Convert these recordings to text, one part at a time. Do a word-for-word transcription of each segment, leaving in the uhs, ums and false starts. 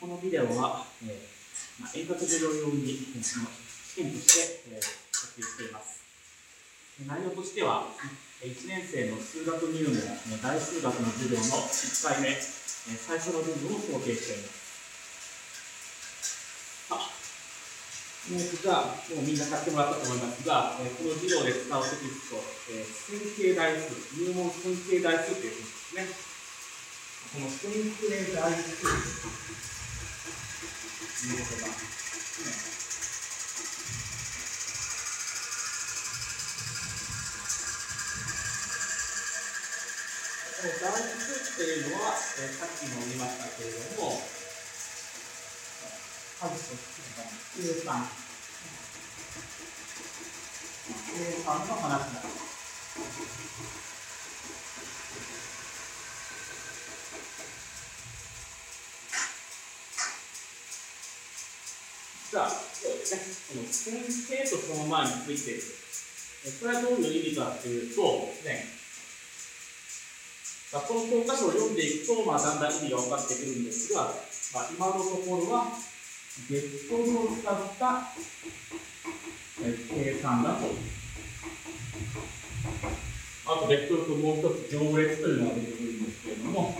このビデオは、えーまあ、遠隔授業用に、えー、試験として、えー、撮影しています。内容としては、いちねん生の数学入門大数学の授業のいっかいめ、最初の部分を想定しています。えー、じゃあ、もうみんな買ってもらったと思いますが、えー、この授業で使うテキスト、えー、線形代数、入門線形代数というテキストですね。この線形代数ということが、ね、この代数っていうのは、えー、さっきも言いましたけれども、数と計算、計算の話なんです。じゃあ、そうですね、この線形とその前についている。これはどういう意味かというと、ね、この教科書を読んでいくと、まあ、だんだん意味が分かってくるんですが、まあ、今のところは、ベクトルを使った計算だと。あと、ベクトルともう一つ、行列というのが出てくるんですけれども、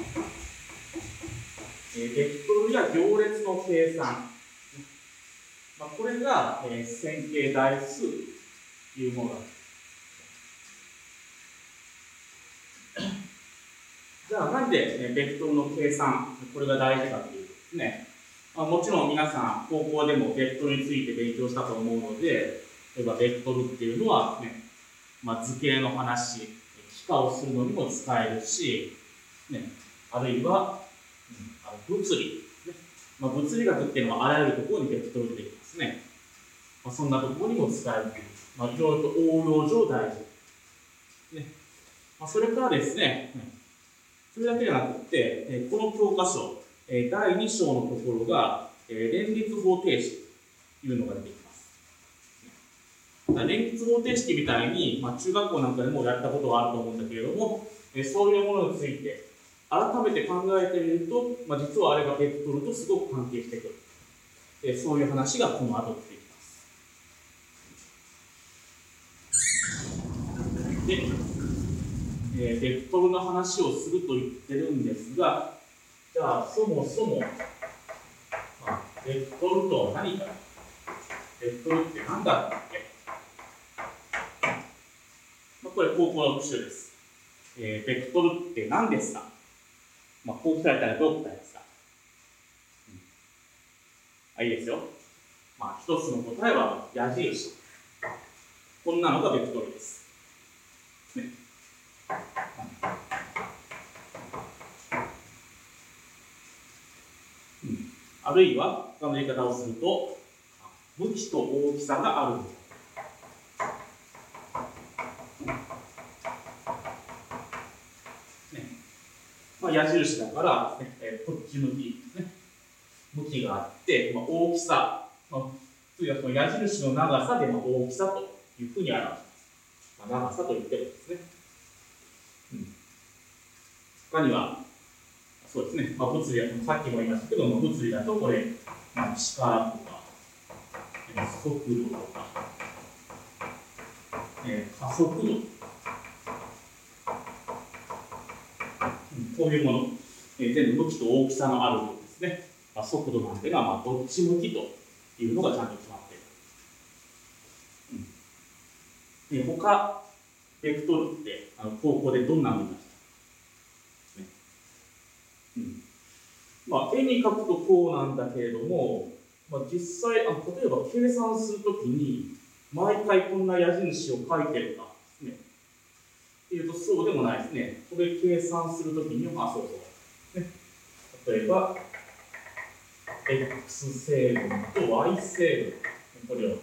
ベクトルや行列の計算。まあ、これが、えー、線形代数というものだ。じゃあ、なんで、ね、ベクトルの計算、これが大事かというとですね、まあ、もちろん皆さん、高校でもベクトルについて勉強したと思うので、例えばベクトルっていうのは、ね、まあ、図形の話、幾何をするのにも使えるし、ね、あるいは、うん、物理、ね、まあ、物理学っていうのはあらゆるところにベクトル出てきますね。まあ、そんなところにも使えるという、まあ、いろいろと応用上大事。ね、まあ、それからですね、それだけじゃなくて、この教科書、だいに章のところが、連立方程式というのが出てきます。連立方程式みたいに、まあ、中学校なんかでもやったことはあると思うんだけれども、そういうものについて改めて考えてみると、まあ、実はあれがベクトルとすごく関係してくる。そういう話がこの後出てきます。で、えー、ベクトルの話をすると言ってるんですが、じゃあそもそも、まあ、ベクトルとは何か、ベクトルって何だったっけ、まあ、これ高校の復習です。えー、ベクトルって何ですか、まあ、こう聞かれたらどう答えますか、うん、あ、いいですよ。まあ、一つの答えは矢印。こんなのがベクトルです。ね、うん、あるいは他の言い方をすると、向きと大きさがあるんです。ね、まあ、矢印だから、ね、えー、こっち向きですね。向きがあって、まあ、大きさ、まあ、次はその矢印の長さでまあ大きさというふうに表します。まあ、長さと言ってるんですね。うん、他には、そうですね、まあ、物理はさっきも言いましたけど、物理だとこれ、まあ、力とか、速度とか、えー、加速度、うん、こういうもの、えー、全部向きと大きさのあるものですね。まあ、速度なんていうのは、まあ、どっち向きというのがちゃんと決まっている。うん、で他、ベクトルってあの高校でどんなの見ました、ね、うん、まあ、絵に描くとこうなんだけれども、まあ、実際あの例えば計算するときに毎回こんな矢印を書いてるかですねっていうとそうでもないですね。これ計算するときには、あ、そうそう、ね、例えば x 成分と y 成分、これを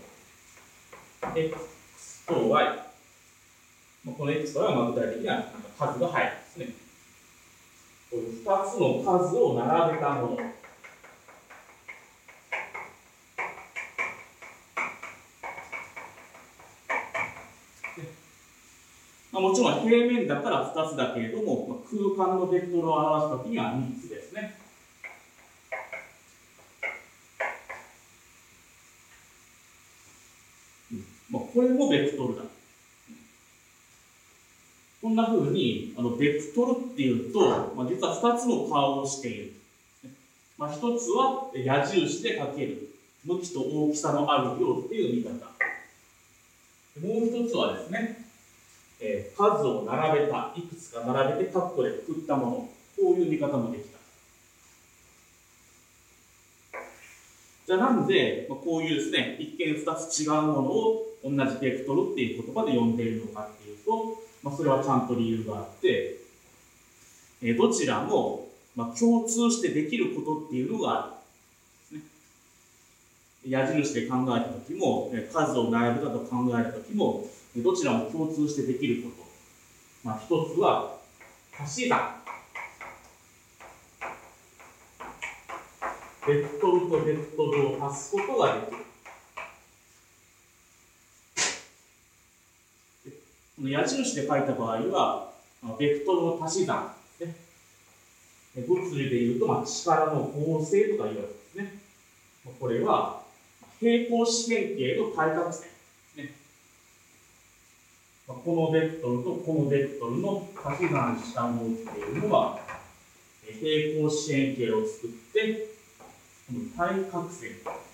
x と y、この x と y は具体的な数が入るんですね。こういうふたつの数を並べたもの。まあ、もちろん平面だからふたつだけれども、まあ、空間のベクトルを表すときにはみっつですね。 これもベクトルだ。こんな風に、あの、ベクトルっていうと、まあ、実はふたつの顔をしている。まあ、ひとつは矢印で書ける。向きと大きさのある量っていう見方。もう一つはですね、えー、数を並べた、いくつか並べて、カッコでくくったもの。こういう見方もできた。じゃあなんで、まあ、こういうですね、一見ふたつ違うものを同じベクトルっていう言葉で呼んでいるのかっていうと、まあ、それはちゃんと理由があって、えー、どちらも、まあ、共通してできることっていうのがある。矢印で考えたときも、数を並べたと考えたときも、どちらも共通してできること。まあ、一つは、足し算。ベクトルとベクトルを足すことができる。この矢印で書いた場合は、ベクトルの足し算ですね。物理でいうと、まあ、力の合成とか言われるんですね。これは、平行四辺形の対角線ですね。このベクトルとこのベクトルの足し算したものっていうのは、平行四辺形を作って、この対角線。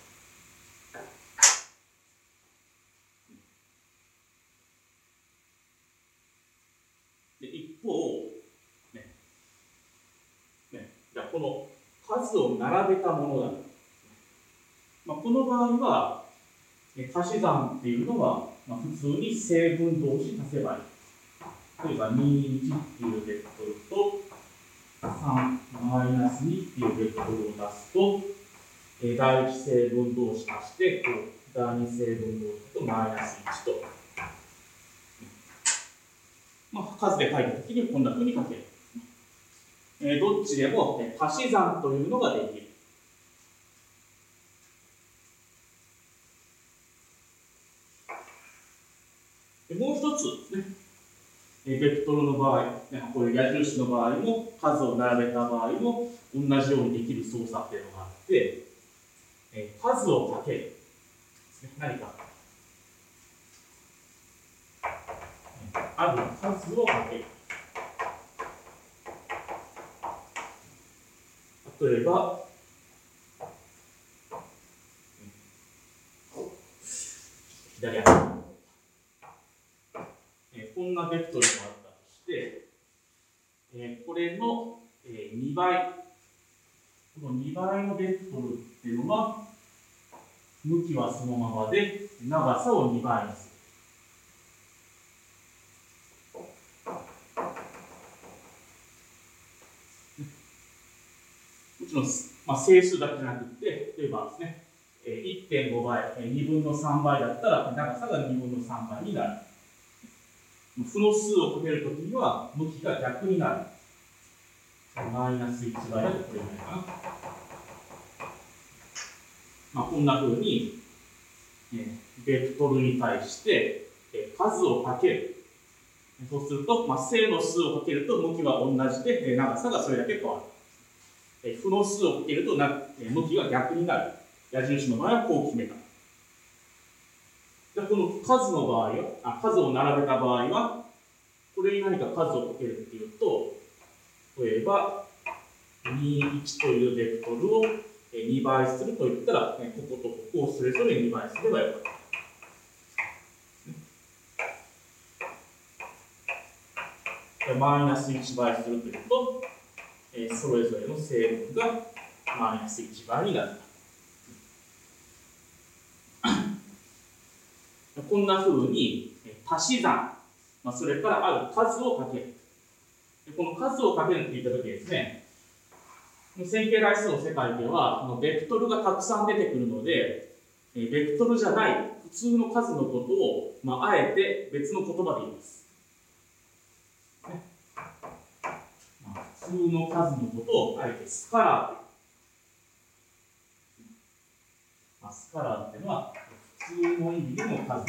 で一方、ねね、じゃあこの数を並べたものだ。まあ、この場合は、足し算っていうのは、まあ、普通に正分同士足せばいい。例えばにじゅういちっていうベクトルとさんマイナスにっていうベクトルを出すと、え第一正分同士足して、こう第二正分同士とマイナスいちと。まあ、数で書いたときにこんな風に書ける。えー、どっちでも、ね、足し算というのができる。でもう一つですね。ベクトルの場合、これ矢印の場合も、数を並べた場合も、同じようにできる操作っていうのがあって、数をかける。何か。ある数をかける。例えば、左足。こんなベクトルがあったとして、これのにばい、このにばいのベクトルっていうのは、向きはそのままで、長さをにばいにする。もちろん、まあ、整数だけじゃなくて、例えばですね、いってんごばい、にぶんのさんばいだったら、長さがにぶんのさんばいになる。負の数をかけるときには、向きが逆になる。マイナスいちばいだとこれぐらいかな。まあ、こんな風に、えー、ベクトルに対して、えー、数をかける。そうすると、まあ、正の数をかけると向きは同じで、えー、長さがそれだけ変わる。えー、負の数をかけるとな、えー、向きが逆になる。矢印の場合はこう決めた。じゃあこの数の場合はあ、数を並べた場合は、これに何か数をかけるっていうと、例えば、にじゅういちというベクトルをにばいするといったら、こことここをそれぞれにばいすればよかった。マイナスいちばいするというと、それぞれの成分がマイナスいちばいになる。こんな風に足し算、まあ、それからある数をかける。この数をかけるって言ったときですね、線形代数の世界では、ベクトルがたくさん出てくるので、ベクトルじゃない普通の数のことを、まあ、あえて別の言葉で言います。ねまあ、普通の数のことをあえてスカラーと言います。まあ、スカラーっていうのは、普通の意味での数のことです。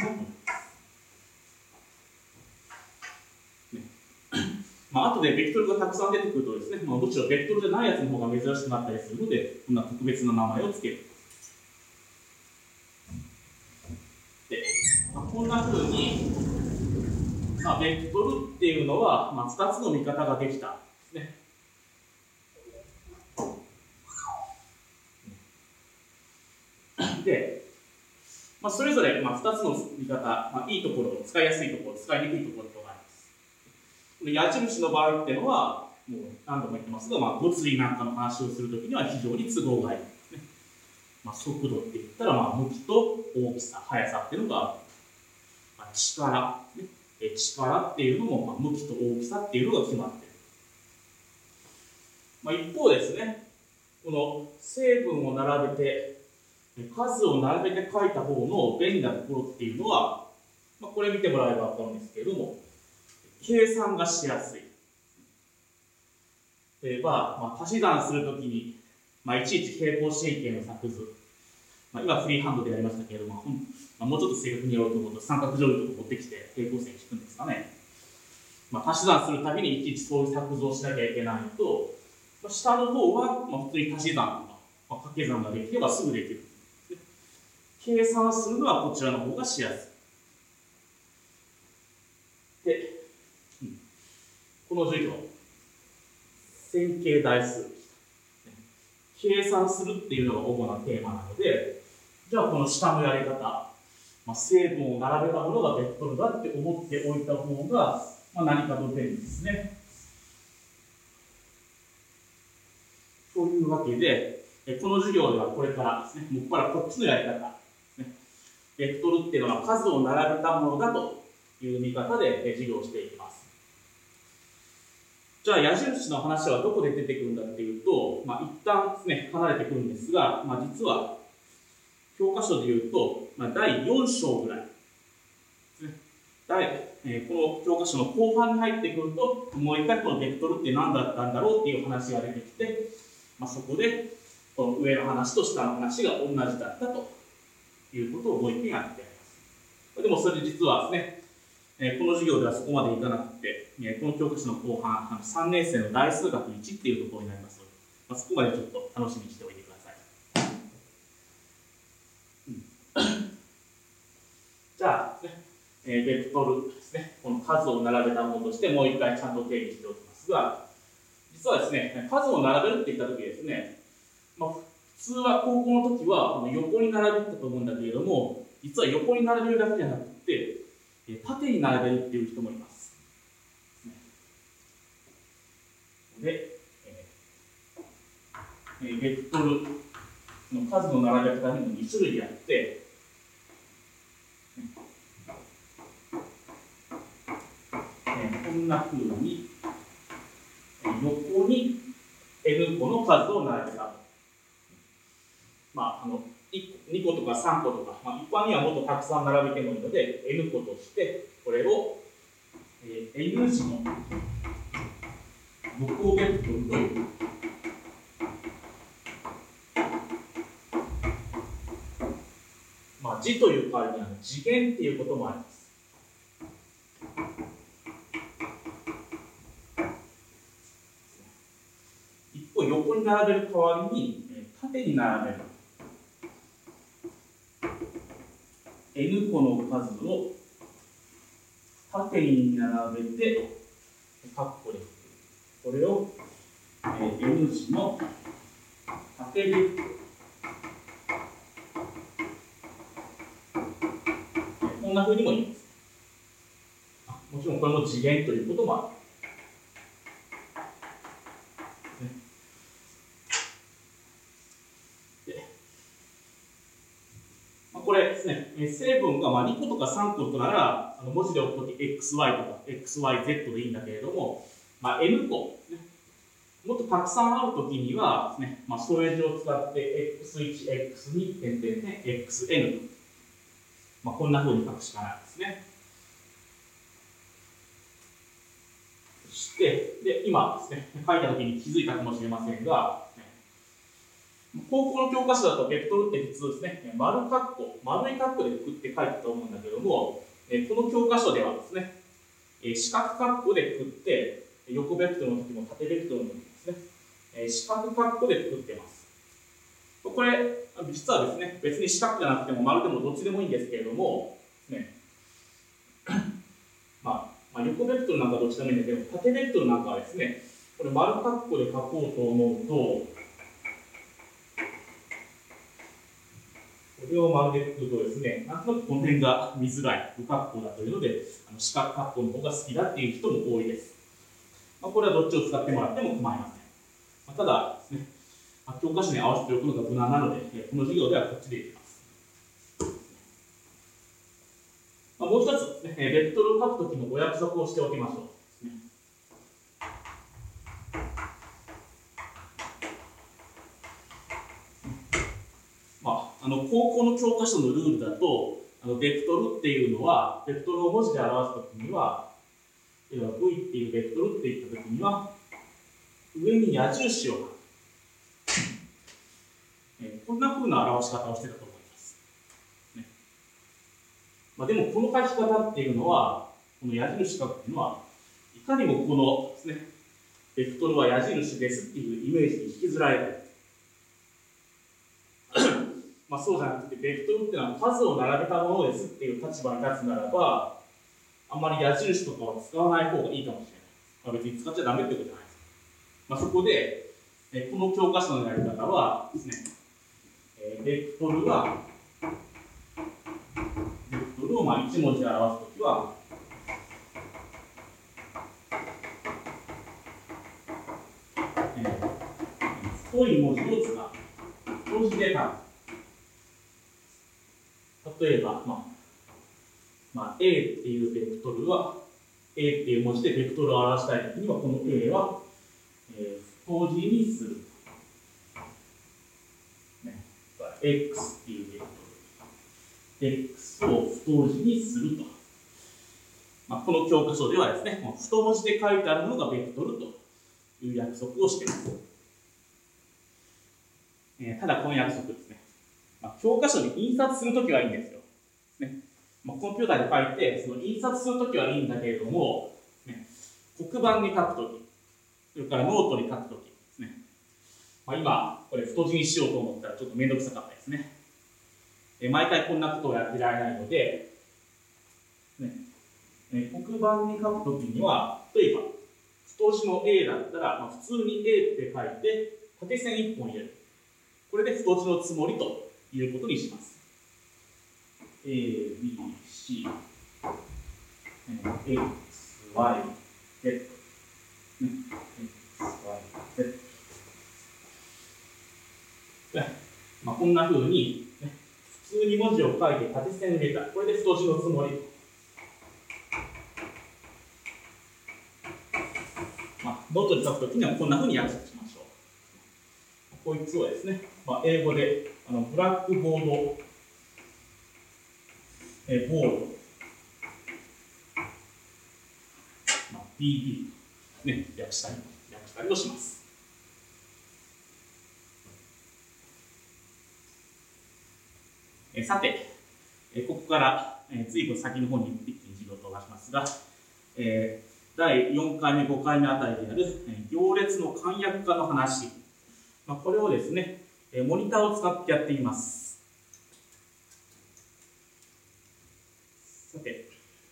まあ後でベクトルがたくさん出てくるとですね、まあ、どちらベクトルじゃないやつの方が珍しくなったりするので、こんな特別な名前をつける。でまあ、こんなふうに、まあ、ベクトルっていうのは、まあ、ふたつの見方ができたんですね。で、まあ、それぞれ、まあ、ふたつの見方、まあ、いいところ、使いやすいところ、使いにくいところとがあります。この矢印の場合っていうのは、もう何度も言ってますが、まあ、物理なんかの話をするときには非常に都合がいいですね。まあ、速度って言ったら、まあ、向きと大きさ、速さっていうのがある。まあ、力、ね、え力っていうのも、まあ、向きと大きさっていうのが決まっている。まあ、一方ですね、この成分を並べて、数を並べて書いた方の便利なところっていうのは、まあ、これ見てもらえば分かるんですけれども、計算がしやすい。例えば、まあ、足し算するときに、まあ、いちいち平行四辺形の作図、まあ、今フリーハンドでやりましたけれども、まあ、もうちょっと正確にやろうと思うと三角定規とか持ってきて平行線引くんですかね。まあ、足し算するたびにいちいちそういう作図をしなきゃいけないと、まあ、下の方はまあ普通に足し算とか、まあ、掛け算ができればすぐできる。計算するのはこちらの方がしやすい。で、うん、この授業、線形代数でした。計算するっていうのが主なテーマなので、じゃあこの下のやり方、まあ、成分を並べたものがベクトルだって思っておいた方が、まあ、何かと便利ですね。というわけで、この授業ではこれからですね、もっぱらこっちのやり方、ベクトルっていうのは数を並べたものだという見方で授業をしていきます。じゃあ矢印の話はどこで出てくるんだっていうと、まあ、一旦ですね、離れてくるんですが、まあ、実は教科書でいうと、まあ、だいよん章ぐらいですね。第えー、この教科書の後半に入ってくると、もう一回このベクトルって何だったんだろうっていう話が出てきて、まあ、そこでこの上の話と下の話が同じだったということをもう一遍やってやります。でもそれ実はですね、えー、この授業ではそこまでいかなくて、えー、この教科書の後半、あのさんねん生の大数学いちっていうところになりますので、まあ、そこまでちょっと楽しみにしておいてください。うん、じゃあですね、えー、ベクトルですね、この数を並べたものとしてもう一回ちゃんと定義しておきますが、実はですね、数を並べるって言ったときですね、まあ普通は高校の時は横に並べてたと思うんだけれども、実は横に並べるだけじゃなくて、縦に並べるっていう人もいます。で、えー、ベクトルの数の並べ方にもに種類あって、えー、こんな風に横に N 個の数を並べた。まあ、あのにことかさんことか、まあ、一般にはもっとたくさん並べてもいいので N 個としてこれを、えー、N 字の横ベクトルというまあ字という代わりに次元っていうこともあります。一方横に並べる代わりに縦に並べるN 個の数を縦に並べてカッコでこれを、えー、N 字の縦ベクトル、こんな風にも言います。もちろんこれも次元ということもある。これですね、成分がまあにことかさんことなら、あの文字で置くとき エックスワイ とか エックスワイゼット でいいんだけれども、まあ、N 個、ね、もっとたくさんあるときにはですね、まあ、ストレージを使って エックスワン、エックスツー、点々点 エックスエヌ と、まあ、こんな風に書くしかないですね。そして、で今ですね、書いたときに気づいたかもしれませんが、高校の教科書だとベクトルって普通ですね、丸括弧、丸い括弧でくくって書いてたと思うんだけども、この教科書ではですね、四角括弧でくくって、横ベクトルの時も縦ベクトルの時もですね、四角括弧でくくってます。これ、実はですね、別に四角じゃなくても丸でもどっちでもいいんですけれども、ね、 まあ、横ベクトルなんかどっちでもいいんだけど、縦ベクトルなんかはですね、これ丸括弧で書こうと思うと、これを丸で書くとですね、なんとなくこの辺が見づらい、不括弧だというので、あの四角括弧の方が好きだっていう人も多いです。まあ、これはどっちを使ってもらっても構いません。まあ、ただですね、まあ、教科書に合わせておくのが無難なので、この授業ではこっちでいきます。まあ、もう一つですね、ベクトルを書くときのお約束をしておきましょう。まあ、あの高校の教科書のルールだと、あのベクトルっていうのは、ベクトルを文字で表すときには、V っていうベクトルって言ったときには、上に矢印を書く。えこんな風な表し方をしてたと思います。ねまあ、でも、この書き方っていうのは、この矢印書くっていうのは、いかにもこのですね、ベクトルは矢印ですっていうイメージに引きずられてまあそうじゃなくて、ベクトルっていうのは数を並べたものですっていう立場に立つならば、あんまり矢印とかは使わない方がいいかもしれない。まあ、別に使っちゃダメってことじゃないです。まあ、そこで、えこの教科書のやり方はですね、えー、ベクトルは、ベクトルをまあいち文字で表すときは、えー、太い文字を使う。太字で書く。例えば、まあ、まあ、A っていうベクトルは、A っていう文字でベクトルを表したいときには、この A は、えー、太字にする。ね、X っていうベクトル。X を太字にすると。まあ、この教科書ではですね、この太文字で書いてあるのがベクトルという約束をしています。えー、ただ、この約束ですね、まあ、教科書に印刷するときはいいんですよ。ねまあ、コンピューターで書いて、その印刷するときはいいんだけれども、ね、黒板に書くとき、それからノートに書くときですね。まあ、今、これ太字にしようと思ったらちょっとめんどくさかったですね。えー、毎回こんなことをやってられないので、ねえー、黒板に書くときには、例えば、太字の A だったら、まあ、普通に A って書いて、縦線いっぽん入れる。これで太字のつもりということにします。A、B、C、X、Y、Z、X、Y、Z。まあ、こんな風に、ね、普通に文字を書いて縦線入れた。これで太字のつもり。まあ、ノートに書くときにはこんな風に約束しましょう。こいつをですね、まあ、英語であのブラックボード、えボード、まあ、ビーディー と、ね、略したり略したりをします。えさて、えここから、えー、ずいぶん先の方に一気に授業を飛ばしますが、えー、だいよんかいめ、ごかいめあたりである、えー、行列の簡約化の話、まあ、これをですね、えー、モニターを使ってやっています。さて、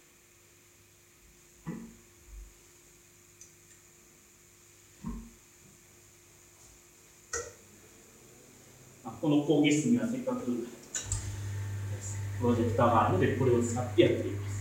まあ、この講義室にはせっかくプロジェクターがあるので、これを使ってやっています。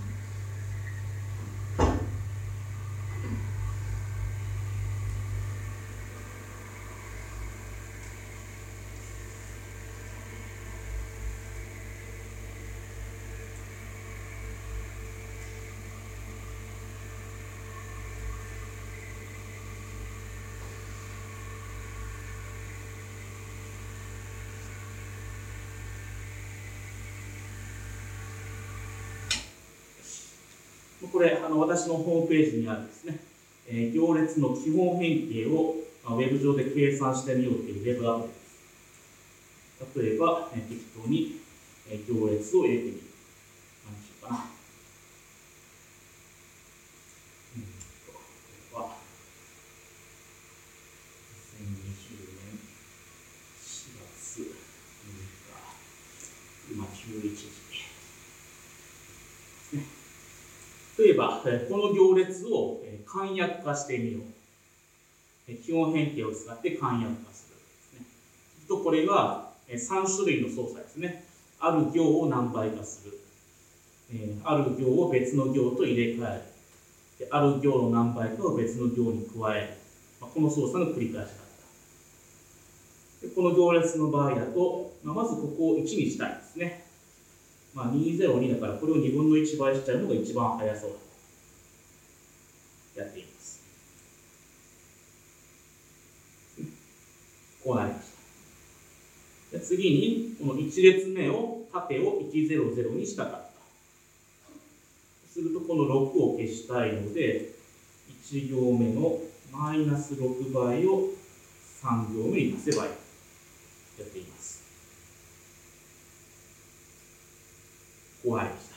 これ、あの私のホームページにあるですね、えー、行列の基本変形をウェブ上で計算してみようというウェブアプリです。例えば、えー、適当に、えー、行列を入れてみる。何にしようかな。うんと、これは、にせんにじゅうねんしがつむいか、今じゅういちじですね。 例えば、この行列を簡約化してみよう。基本変形を使って簡約化するですね。とこれがさん種類の操作ですね。ある行を何倍化する。ある行を別の行と入れ替える。ある行の何倍かを別の行に加える。この操作の繰り返しだった。この行列の場合だと、まずここをいちにしたいですね。まあ、にひゃくにだからこれをにぶんのいち倍しちゃうのが一番速そうだとやっています。こうなりました。で次に、このいち列目を縦をいちぜろぜろにしたかった。すると、このろくを消したいので、いち行目のマイナスろく倍をさん行目に足せばいい。やっています。こうなりました。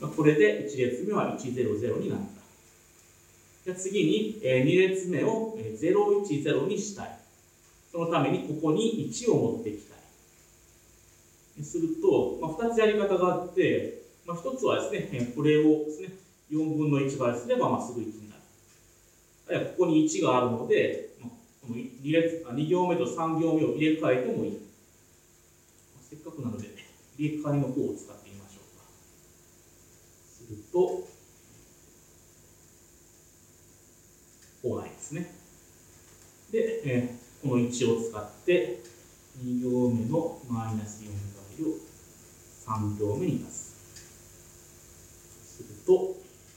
これでいち列目はいちぜろぜろになった。じゃ次にに列目をゼロいちゼロにしたい。そのためにここにいちを持ってきたい。すると、まあ、ふたつやり方があって、まあ、ひとつはですね、これをですね、よんぶんのいち倍すればまあすぐいちになる。あるいはここにいちがあるので、まあ、この 2, 列に行目とさん行目を入れ替えてもいい。せっかくなので、入れ替えの方を使ってみましょうか。すると、こうなりますね。で、えー、このいちを使って、に行目のマイナスよん倍をさん行目に足す。すると、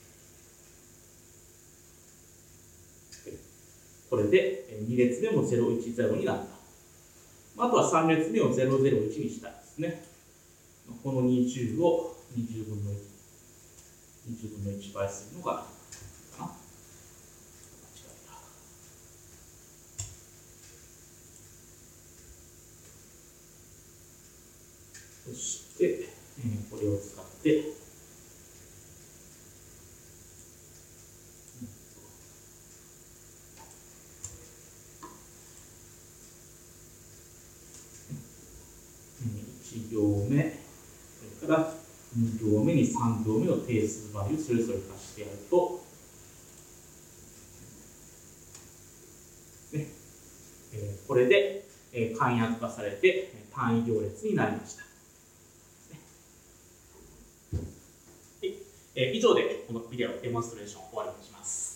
これでに列目もゼロいちゼロになった。あとはさん列目をゼロゼロいちにしたいですね。このにじゅうをにじゅうぶんのいち、にじゅうぶんのいち倍するのが、かな。間違えた。そして、えー、これを使って、いち行目、それからに行目にさん行目の定数倍をそれぞれ足してやると、ねえー、これで、えー、簡約化されて単位行列になりました。はい、えー、以上でこのビデオデモンストレーションを終わりにします。